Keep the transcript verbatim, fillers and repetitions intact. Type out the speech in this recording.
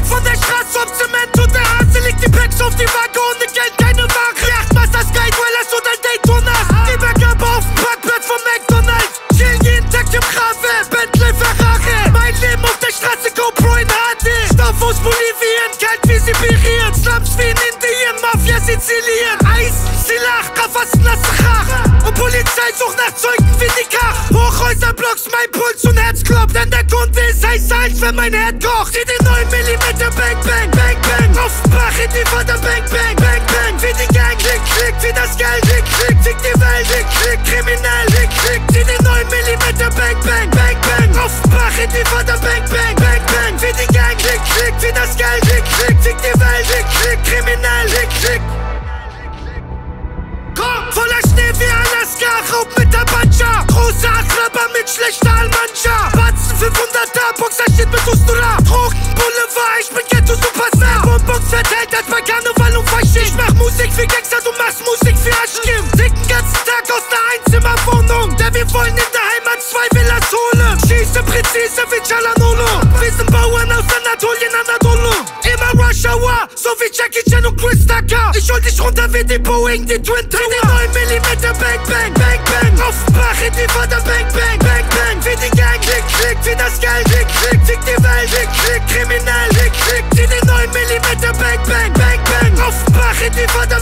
von der Straße auf Zement und der Hase legt die Packs auf die Waage. Ohne Geld keine Ware. Yachtmaster Sky Dwellers oder Daytona. Die Backup auf dem Parkplatz von McDonalds. Chillen jeden Tag im Grave, Bentley, Ferrari. Mein Leben auf der Straße, GoPro in H D. Stoff aus Bolivien, kalt wie Sibirien. Slums wie in Indien, Mafia Sizilien. Eisen, Silah, Kafas, Nassachach. Und Polizei sucht nach Zeugen wie die Kach. Hochhäuser, Blocks, mein Puls und Herz klopft. Denn der Kunde ist heißer, als wenn mein Herd kocht. Sieh den neun Millimeter, Bang, Bang, Bang, Bang. Offenbach in die Vater, Bang, Bang, Bang, Bang. Wie die Gang, klick, klick, wie das Geld, klick, klick. Fick die Welt, klick, klick, kriminell, klick, klick. Sieh den neun Millimeter, Bang, Bang, Bang, Bang. Offenbach in die Vater, Bang, Bang, Bang, Bang. Wie die Gang, klick, klick, wie das Geld, klick, klick. Fick die Welt, klick, klick, kriminell, klick, klick. Voller Schnee wie Alaska, Raub mit der Bancha. Große Achrapper mit schlechter Almancha. Batzen fünfhunderter, Boxer steht mit Ustura. Drogen, Boulevard, ich bin Ghetto Superstar. Bonbons verteilt als bei Karneval und Fasching. Ich mach Musik für Gangster, du machst Musik für Aschkim. Dick den ganzen Tag aus der Einzimmerwohnung. Denn wir wollen in der Heimat zwei Villas holen. Schieße präzise wie Chalanolo. Wir sind Bauern aus Anatolien, Anadolu. Immer Rush Hour, so wie Jackie Chan und Chris Tucker. Ich hol dich runter wie die Boeing, die Twin Tower. neun Millimeter, Bang, Bang, Bang, Bang. Offenbach in die Vater, Bang, Bang, Bang, Bang. Wie die Gang, klick, klick, wie das Geld, klick, klick. Fick die Welt, klick, klick, kriminell, klick, klick. Sieh den neun Millimeter, Bang, Bang, Bang, Bang. Offenbach in die Vater,